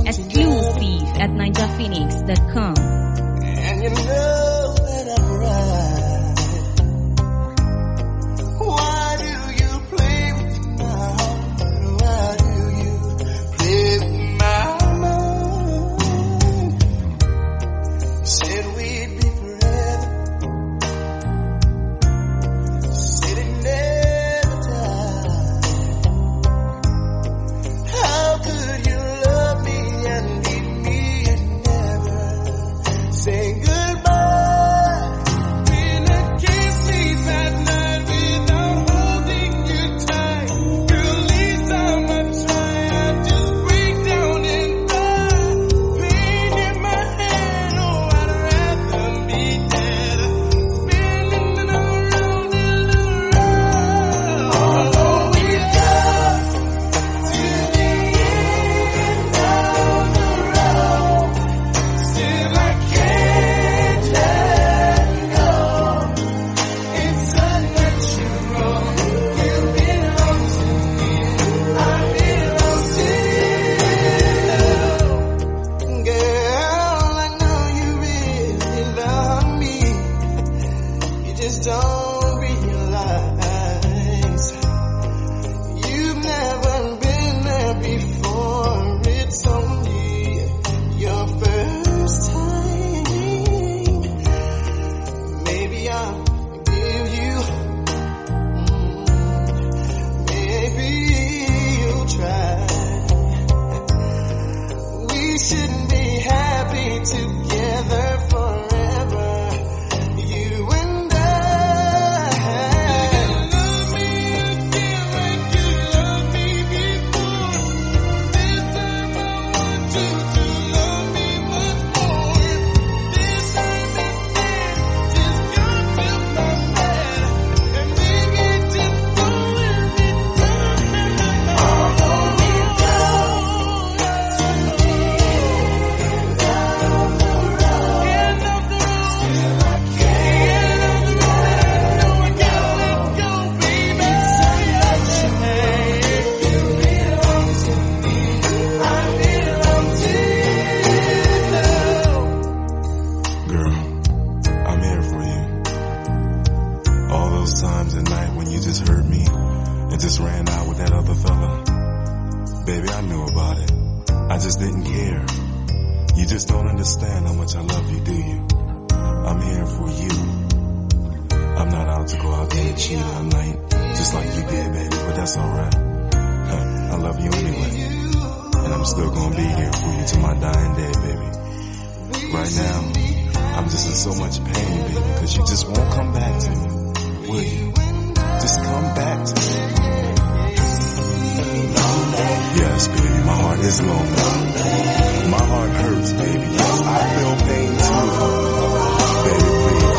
Exclusive at ninjaphoenix.com. And you know that I'm right. Why do you play with my heart? Why do you play with my mind? You said we'd be forever. Said it never died. How could you love me and leave me and never say goodbye? When I can't sleep at night without holding you tight. Girl, each time I try, I just break down and die. Pain in my head, oh, I'd rather be dead. Spinning around and around. Although we got to the end of the road, still I can't let go. It's unnatural. You belong to me. I belong to you. Girl, I know you really love me. You just don't realize you've never been there before. It's only your first time. Maybe I'll give you. Maybe you'll try. We shouldn't be happy together forever. You and I. Love me again like you loved me before. This time I want you to love me much more. This time instead, just come to my bed and baby just go and be done. Although we go to the end of the road, still I can't let go. I can't let go, baby. It's unnatural. You belong to me. I belong to you. Girl, I'm here for you. All those times at night when you just hurt me and just ran out with that other fella. Baby, I knew about it. I just didn't care. You just don't understand how much I love you, do you? I'm here for you. I'm not out to go out there and cheat all night, just like you did, baby, but that's alright. I love you anyway. And I'm still gonna be here for you till my dying day, baby. Right now, I'm just in so much pain, baby, because you just won't come back to me. Will you? Just come back to me. Yes, baby, my heart is lonely. My heart hurts, baby. Yes, I feel pain too. Baby, please.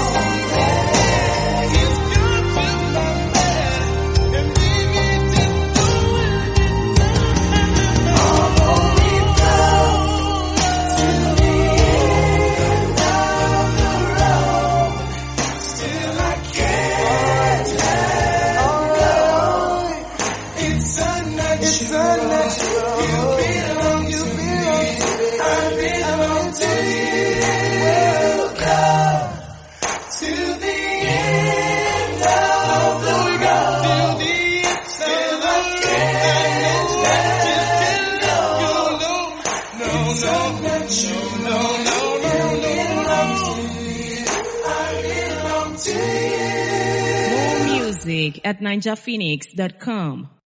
Still I can't let go. It's unnatural. You belong to me. I belong to you. Come to the end of the road. Still I can't let go. It's unnatural. You belong to me. I belong to you. More music at ninjaphoenix.com.